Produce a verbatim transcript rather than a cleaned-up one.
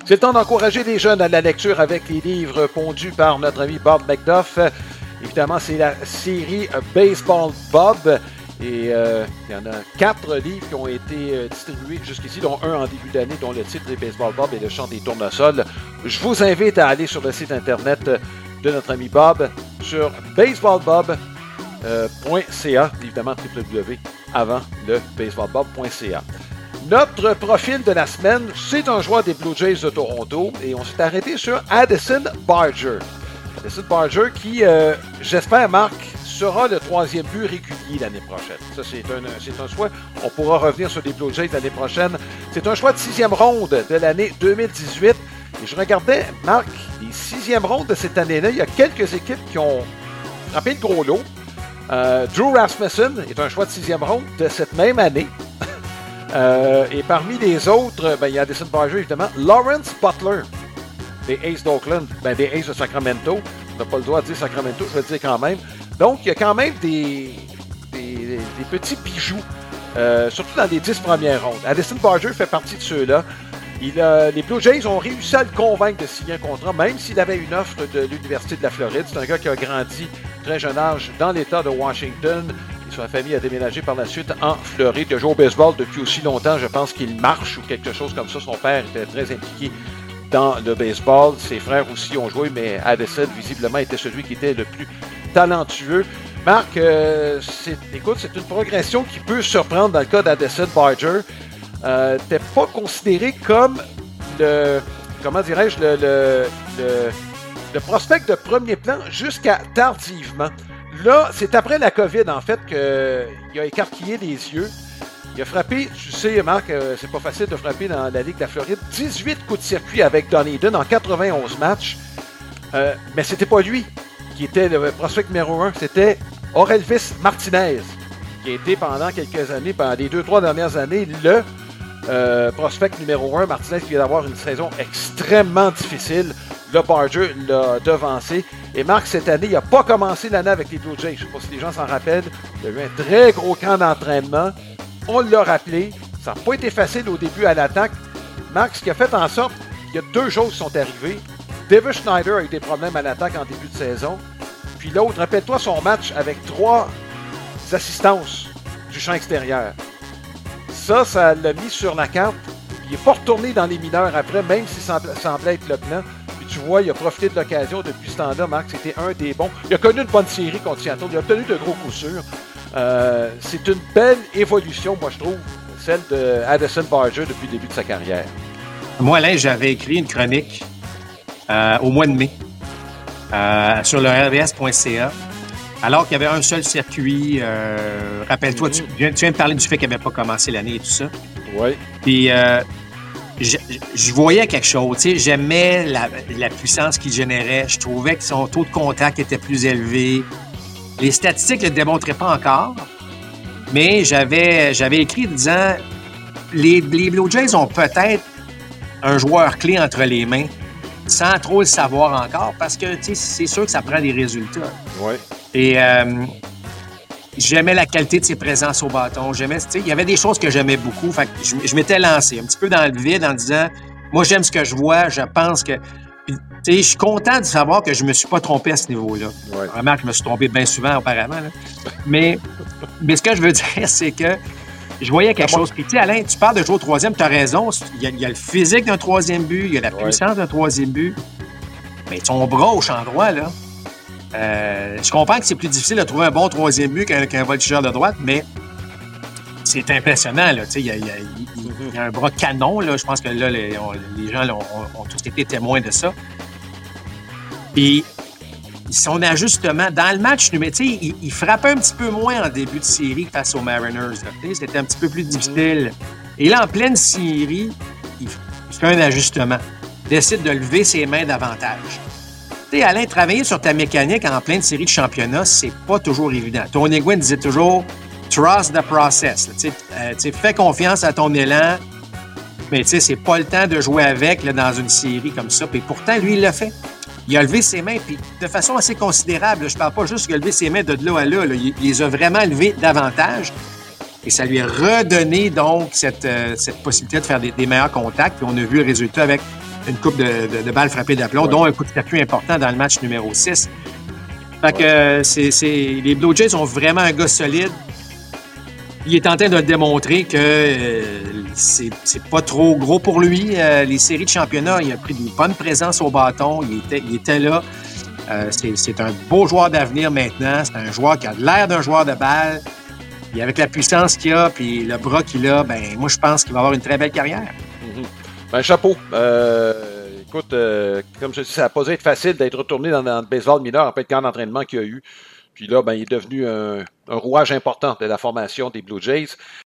C'est le temps d'encourager les jeunes à la lecture avec les livres pondus par notre ami Bob McDuff. Évidemment, c'est la série Baseball Bob. Et euh, il y en a quatre livres qui ont été euh, distribués jusqu'ici, dont un en début d'année, dont le titre est Baseball Bob et le chant des tournesols. Je vous invite à aller sur le site internet de notre ami Bob sur baseball bob point c a, évidemment w w w avant le baseball bob point c a. Notre profil de la semaine, c'est un joueur des Blue Jays de Toronto et on s'est arrêté sur Addison Barger. Addison Barger qui, euh, j'espère, Marc, sera le troisième but régulier l'année prochaine. Ça, c'est un, c'est un choix. On pourra revenir sur les Blue Jays l'année prochaine. C'est un choix de sixième ronde de l'année deux mille dix-huit. Et je regardais, Marc, les sixième rondes de cette année-là, il y a quelques équipes qui ont frappé le gros lot. Euh, Drew Rasmussen est un choix de sixième ronde de cette même année. Euh, et parmi les autres, ben, il y a Addison Barger, évidemment. Lawrence Butler, des Aces d'Oakland, ben, des Aces de Sacramento. On n'a pas le droit de dire Sacramento, je vais le dire quand même. Donc, il y a quand même des, des, des petits bijoux, euh, surtout dans les dix premières rondes. Addison Barger fait partie de ceux-là. Il a, les Blue Jays ont réussi à le convaincre de signer un contrat, même s'il avait une offre de l'Université de la Floride. C'est un gars qui a grandi très jeune âge dans l'État de Washington. Sa famille a déménagé par la suite en Floride. Il a joué au baseball depuis aussi longtemps. Je pense qu'il marche ou quelque chose comme ça. Son père était très impliqué dans le baseball. Ses frères aussi ont joué, mais Addison, visiblement, était celui qui était le plus talentueux. Marc, euh, c'est, écoute, c'est une progression qui peut surprendre dans le cas d'Addison Barger. Euh, t'es pas considéré comme le, comment dirais-je, le, le, le, le prospect de premier plan jusqu'à tardivement. Là, c'est après la COVID, en fait, qu'il a écarquillé les yeux. Il a frappé, tu sais, Marc, euh, c'est pas facile de frapper dans la Ligue de la Floride, dix-huit coups de circuit avec Dunedin en quatre-vingt-onze matchs. Euh, mais c'était pas lui qui était le prospect numéro un, c'était Orelvis Martinez, qui a été pendant quelques années, pendant les deux, trois dernières années, le euh, prospect numéro un. Martinez qui vient d'avoir une saison extrêmement difficile. Le Barger l'a devancé. Et Marc, cette année, il n'a pas commencé l'année avec les Blue Jays. Je ne sais pas si les gens s'en rappellent. Il y a eu un très gros camp d'entraînement. On l'a rappelé. Ça n'a pas été facile au début à l'attaque. Marc, ce qui a fait en sorte qu'il y a deux choses qui sont arrivées. David Schneider a eu des problèmes à l'attaque en début de saison. Puis l'autre, rappelle-toi son match avec trois assistances du champ extérieur. Ça, ça l'a mis sur la carte. Il n'est pas retourné dans les mineurs après, même s'il semblait être le plan. Tu vois, il a profité de l'occasion depuis ce temps-là, Marc. C'était un des bons. Il a connu une bonne série contre Seattle. Il a obtenu de gros coups sûrs. Euh, c'est une belle évolution, moi, je trouve, celle de Addison Barger depuis le début de sa carrière. Moi, Alain, j'avais écrit une chronique euh, au mois de mai euh, sur le R D S point C A, alors qu'il y avait un seul circuit. Euh, rappelle-toi, mm-hmm. tu, tu viens de parler du fait qu'il n'avait pas commencé l'année et tout ça. Oui. Puis... Euh, Je, je voyais quelque chose, tu sais, j'aimais la, la puissance qu'il générait, je trouvais que son taux de contact était plus élevé. Les statistiques ne le démontraient pas encore, mais j'avais, j'avais écrit disant les, les Blue Jays ont peut-être un joueur clé entre les mains, sans trop le savoir encore, parce que tu sais, c'est sûr que ça prend des résultats. Ouais. Et euh, j'aimais la qualité de ses présences au bâton. J'aimais, tu sais, il y avait des choses que j'aimais beaucoup. Fait que je, je m'étais lancé un petit peu dans le vide en disant, moi, j'aime ce que je vois. Je pense que, puis, tu sais, je suis content de savoir que je me suis pas trompé à ce niveau-là. Ouais. Vraiment, je me suis trompé bien souvent auparavant. Là. Mais, mais ce que je veux dire, c'est que je voyais quelque chose. Puis, tu sais, Alain, tu parles de jouer au troisième, tu as raison. Il y, a, il y a le physique d'un troisième but, il y a la puissance ouais. d'un troisième but. Mais son bras au champ droit, là. Euh, je comprends que c'est plus difficile de trouver un bon troisième but qu'un, qu'un voltigeur de droite, mais c'est impressionnant. Là, il, y a, il, y a, il y a un bras canon. Là, je pense que là, les, on, les gens là, ont, ont tous été témoins de ça. Puis, son ajustement, dans le match, il, il frappait un petit peu moins en début de série face aux Mariners. Là, c'était un petit peu plus difficile. Et là, en pleine série, il, il fait un ajustement. Il décide de lever ses mains davantage. Tu sais, Alain, travailler sur ta mécanique en pleine série de championnat, c'est pas toujours évident. Tony Gwynn disait toujours « trust the process ». Tu sais, fais confiance à ton élan, mais tu sais, c'est pas le temps de jouer avec là, dans une série comme ça. Puis pourtant, lui, il l'a fait. Il a levé ses mains, puis de façon assez considérable. Là, je parle pas juste qu'il a levé ses mains de là à là. là il, il les a vraiment levées davantage. Et ça lui a redonné donc cette, euh, cette possibilité de faire des, des meilleurs contacts. Puis on a vu le résultat avec une coupe de, de, de balles frappées d'aplomb, ouais. dont un coup de circuit important dans le match numéro six. Fait que euh, c'est, c'est, les Blue Jays ont vraiment un gars solide. Il est en train de démontrer que euh, c'est, c'est pas trop gros pour lui. Euh, les séries de championnat, il a pris une bonne présence au bâton. Il était, il était là. Euh, c'est, c'est un beau joueur d'avenir maintenant. C'est un joueur qui a l'air d'un joueur de balle. Et avec la puissance qu'il a puis le bras qu'il a, ben moi, je pense qu'il va avoir une très belle carrière. Mm-hmm. Ben, chapeau. Euh, écoute, euh, comme je dis, ça n'a pas été facile d'être retourné dans, dans le baseball mineur après le camp d'entraînement qu'il y a eu. Puis là, ben, il est devenu un, un rouage important de la formation des Blue Jays.